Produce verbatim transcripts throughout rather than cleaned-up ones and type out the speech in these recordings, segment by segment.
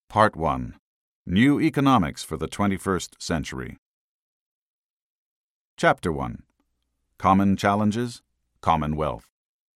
Part one. New Economics for the twenty-first Century. Chapter one. Common Challenges, Commonwealth.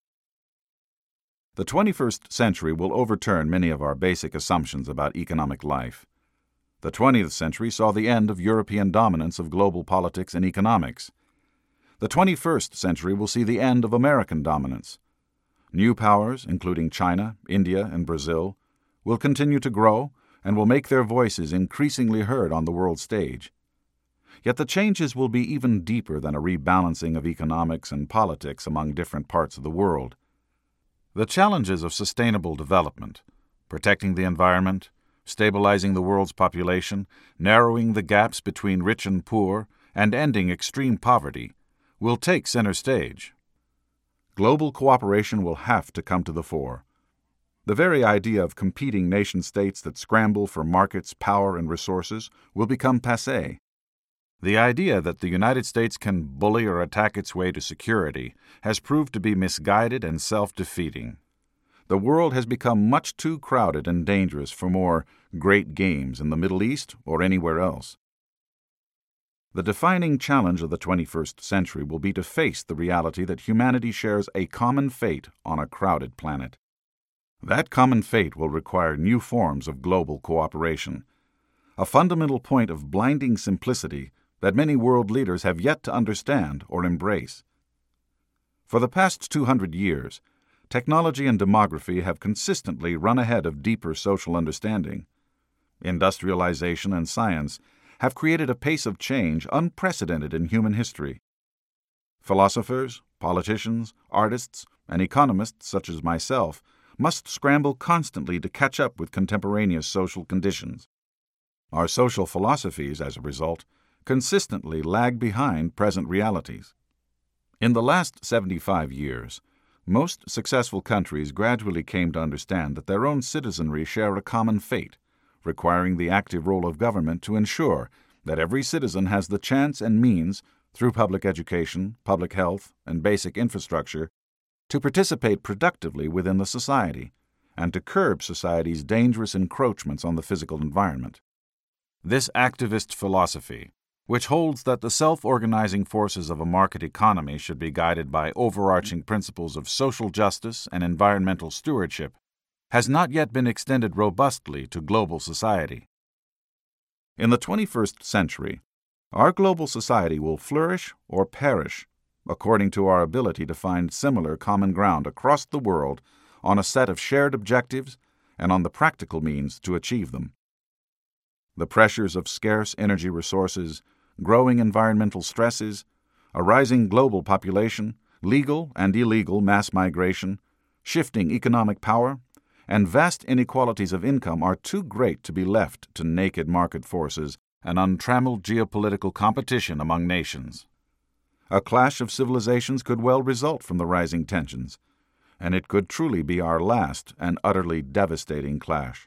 The twenty-first century will overturn many of our basic assumptions about economic life. The twentieth century saw the end of European dominance of global politics and economics. The twenty-first century will see the end of American dominance. New powers, including China, India, and Brazil, will continue to grow and will make their voices increasingly heard on the world stage. Yet the changes will be even deeper than a rebalancing of economics and politics among different parts of the world. The challenges of sustainable development, protecting the environment, stabilizing the world's population, narrowing the gaps between rich and poor, and ending extreme poverty, will take center stage. Global cooperation will have to come to the fore. The very idea of competing nation-states that scramble for markets, power, and resources will become passé. The idea that the United States can bully or attack its way to security has proved to be misguided and self-defeating. The world has become much too crowded and dangerous for more great games in the Middle East or anywhere else. The defining challenge of the twenty-first century will be to face the reality that humanity shares a common fate on a crowded planet. That common fate will require new forms of global cooperation, a fundamental point of blinding simplicity that many world leaders have yet to understand or embrace. For the past two hundred years, technology and demography have consistently run ahead of deeper social understanding. Industrialization and science have created a pace of change unprecedented in human history. Philosophers, politicians, artists, and economists such as myself must scramble constantly to catch up with contemporaneous social conditions. Our social philosophies, as a result, consistently lag behind present realities. In the last seventy-five years, most successful countries gradually came to understand that their own citizenry share a common fate, requiring the active role of government to ensure that every citizen has the chance and means, through public education, public health, and basic infrastructure, to participate productively within the society, and to curb society's dangerous encroachments on the physical environment. This activist philosophy, which holds that the self-organizing forces of a market economy should be guided by overarching principles of social justice and environmental stewardship, has not yet been extended robustly to global society. In the twenty-first century, our global society will flourish or perish according to our ability to find similar common ground across the world on a set of shared objectives and on the practical means to achieve them. The pressures of scarce energy resources, growing environmental stresses, a rising global population, legal and illegal mass migration, shifting economic power, and vast inequalities of income are too great to be left to naked market forces and untrammeled geopolitical competition among nations. A clash of civilizations could well result from the rising tensions, and it could truly be our last and utterly devastating clash.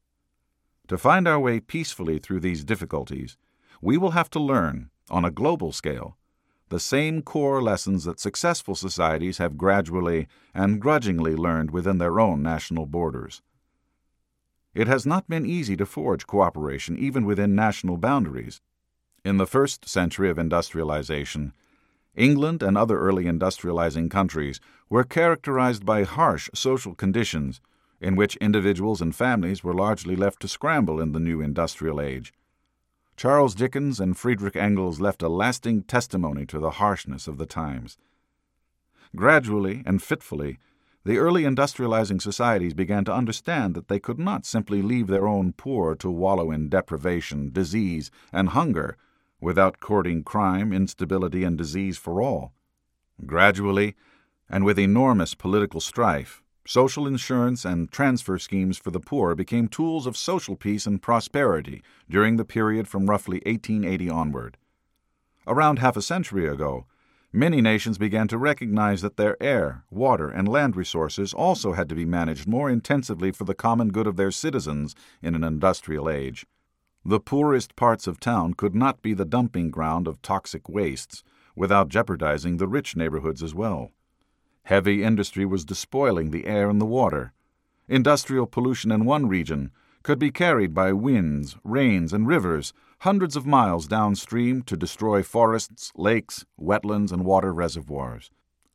To find our way peacefully through these difficulties, we will have to learn, on a global scale, the same core lessons that successful societies have gradually and grudgingly learned within their own national borders. It has not been easy to forge cooperation even within national boundaries. In the first century of industrialization, England and other early industrializing countries were characterized by harsh social conditions in which individuals and families were largely left to scramble in the new industrial age. Charles Dickens and Friedrich Engels left a lasting testimony to the harshness of the times. Gradually and fitfully, the early industrializing societies began to understand that they could not simply leave their own poor to wallow in deprivation, disease, and hunger without courting crime, instability, and disease for all. Gradually, and with enormous political strife, social insurance and transfer schemes for the poor became tools of social peace and prosperity during the period from roughly eighteen eighty onward. Around half a century ago, many nations began to recognize that their air, water, and land resources also had to be managed more intensively for the common good of their citizens in an industrial age. The poorest parts of town could not be the dumping ground of toxic wastes without jeopardizing the rich neighborhoods as well. Heavy industry was despoiling the air and the water. Industrial pollution in one region could be carried by winds, rains, and rivers hundreds of miles downstream to destroy forests, lakes, wetlands, and water reservoirs.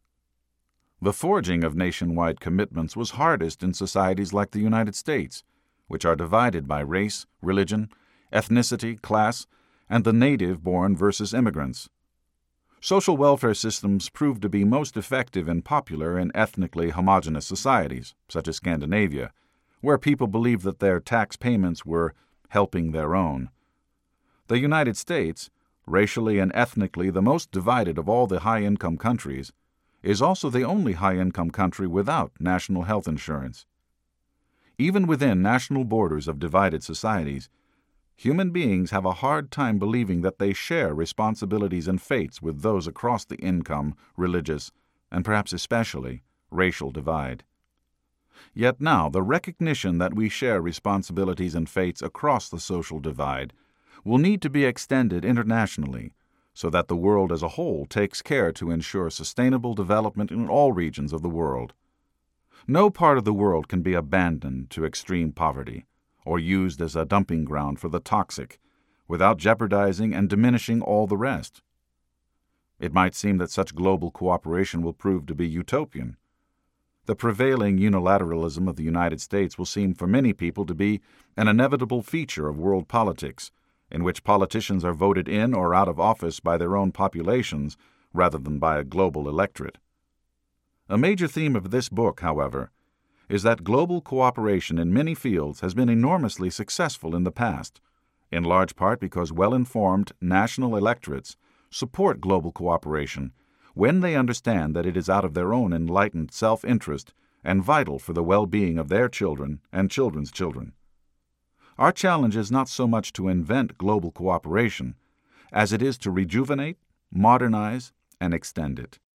The forging of nationwide commitments was hardest in societies like the United States, which are divided by race, religion, ethnicity, class, and the native-born versus immigrants. Social welfare systems proved to be most effective and popular in ethnically homogeneous societies, such as Scandinavia, where people believed that their tax payments were helping their own. The United States, racially and ethnically the most divided of all the high-income countries, is also the only high-income country without national health insurance. Even within national borders of divided societies, human beings have a hard time believing that they share responsibilities and fates with those across the income, religious, and perhaps especially racial divide. Yet now the recognition that we share responsibilities and fates across the social divide will need to be extended internationally, so that the world as a whole takes care to ensure sustainable development in all regions of the world. No part of the world can be abandoned to extreme poverty or used as a dumping ground for the toxic without jeopardizing and diminishing all the rest. It might seem that such global cooperation will prove to be utopian. The prevailing unilateralism of the United States will seem for many people to be an inevitable feature of world politics, in which politicians are voted in or out of office by their own populations rather than by a global electorate. A major theme of this book, however, is that global cooperation in many fields has been enormously successful in the past, in large part because well-informed national electorates support global cooperation when they understand that it is out of their own enlightened self-interest and vital for the well-being of their children and children's children. Our challenge is not so much to invent global cooperation as it is to rejuvenate, modernize, and extend it.